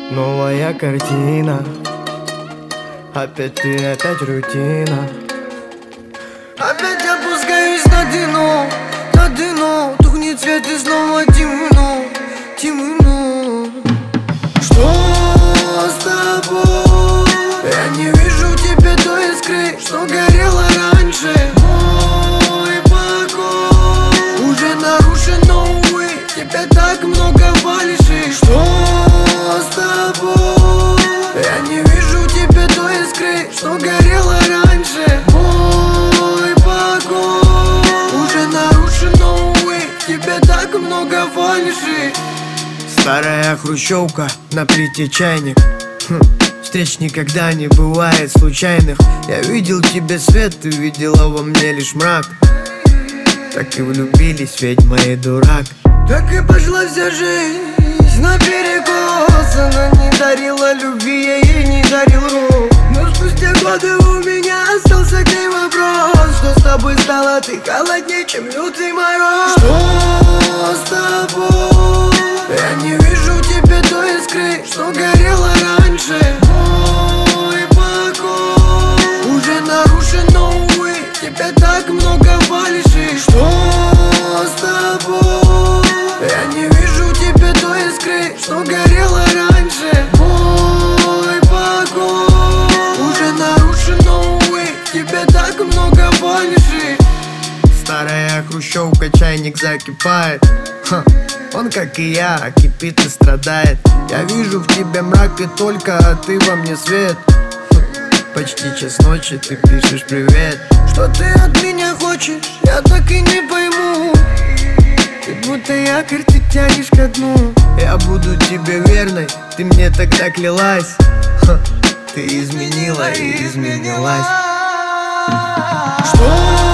Новая картина. Опять ты, опять рутина. Опять опускаюсь на дно, на дно. Тухнет свет и снова темно, темно. Что с тобой? Я не вижу в тебе той искры, что горела раньше. Мой покой уже нарушен, увы. Тебе так много фальши. Что с тобой? Я не вижу в тебе той искры, что горела раньше. Мой покой уже нарушен, увы. Тебе так много фальши. Старая хрущевка, на плите чайник. Встреч никогда не бывает случайных. Я видел в тебе свет, ты видела во мне лишь мрак. Так и влюбились, ведьма и дурак. Так и пошла вся жизнь наперекос. Она не дарила любви, я ей не дарил рук. Но спустя годы у меня остался к ней вопрос: что с тобой стало? Ты холоднее, чем лютый мороз. Что с тобой? Я не вижу в тебе той искры, что горела раньше. Мой покой уже нарушен, увы. Тебе так много фальши. Что с тобой? Я не вижу в тебе той искры, что горела раньше. Мой покой уже нарушен, увы. Тебе так много фальши. Старая хрущевка, чайник закипает. Он, как и я, кипит и страдает. Я вижу в тебе мрак и только, а ты во мне свет. Почти час ночи, ты пишешь привет. Что ты от меня хочешь, я так и не пойму. Ты будто якорь, ты тянешь ко дну. Я буду тебе верной, ты мне тогда клялась. Ты изменила и изменилась. Что